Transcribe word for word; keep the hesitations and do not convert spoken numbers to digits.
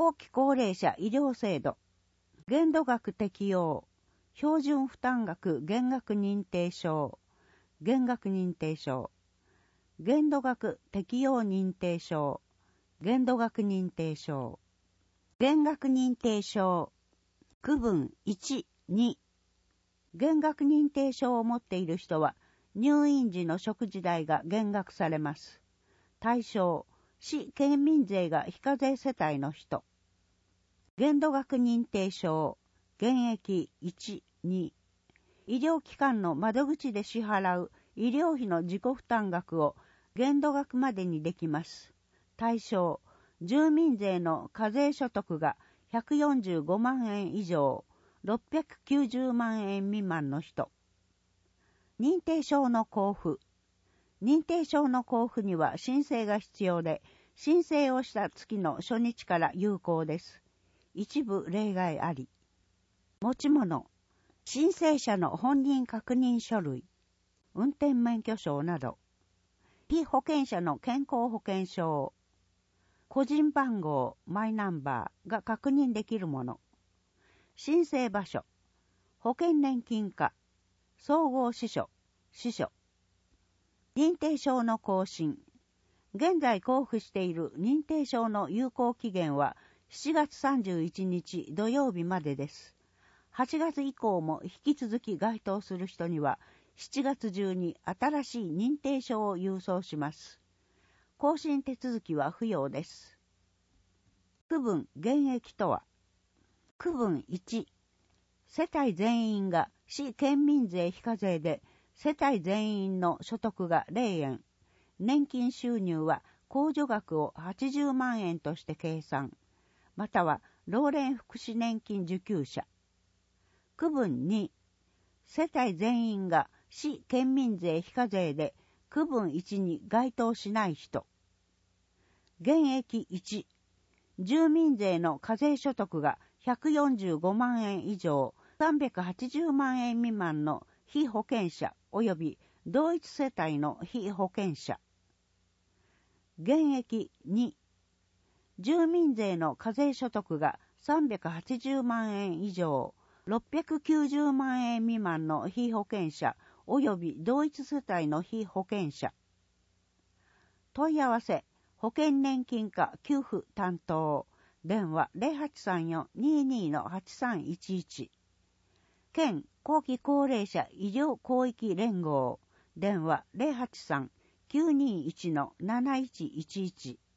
後期高齢者医療制度、限度額適用、標準負担額減額認定証、減額認定証、限度額適用認定証、限度額認定証、減額認定証、区分いち、に。減額認定証を持っている人は、入院時の食事代が減額されます。対象、市県民税が非課税世帯の人。限度額認定証、減益いち、に。医療機関の窓口で支払う医療費の自己負担額を限度額までにできます。対象、住民税の課税所得がひゃくよんじゅうごまんえん以上、ろっぴゃくきゅうじゅうまんえん未満の人。認定証の交付。認定証の交付には申請が必要で、申請をした月の初日から有効です。一部例外あり。持ち物。申請者の本人確認書類。運転免許証など。被保険者の健康保険証。個人番号、マイナンバーが確認できるもの。申請場所。保険年金課。総合支所。支所。認定証の更新。現在交付している認定証の有効期限はしちがつさんじゅういちにち土曜日までです。はちがつ以降も引き続き該当する人にはしちがつ中に新しい認定証を郵送します。更新手続きは不要です。区分減益とは。区分いち。世帯全員が市県民税非課税で世帯全員の所得がゼロえん。年金収入は控除額をはちじゅうまんえんとして計算。または老年福祉年金受給者。区分に。世帯全員が市県民税非課税で区分いちに該当しない人。減益いち。住民税の課税所得がひゃくよんじゅうごまんえん以上さんびゃくはちじゅうまんえん未満の被保険者及び同一世帯の被保険者。減益に。住民税の課税所得がさんびゃくはちじゅうまんえん以上ろっぴゃくきゅうじゅうまんえん未満の被保険者及び同一世帯の被保険者。問い合わせ保険年金課給付担当電話 ゼロはちさんよん にーにー はちさんいちいち。県後期高齢者医療広域連合電話 ゼロはちさん きゅうにーいち なないちいちいち。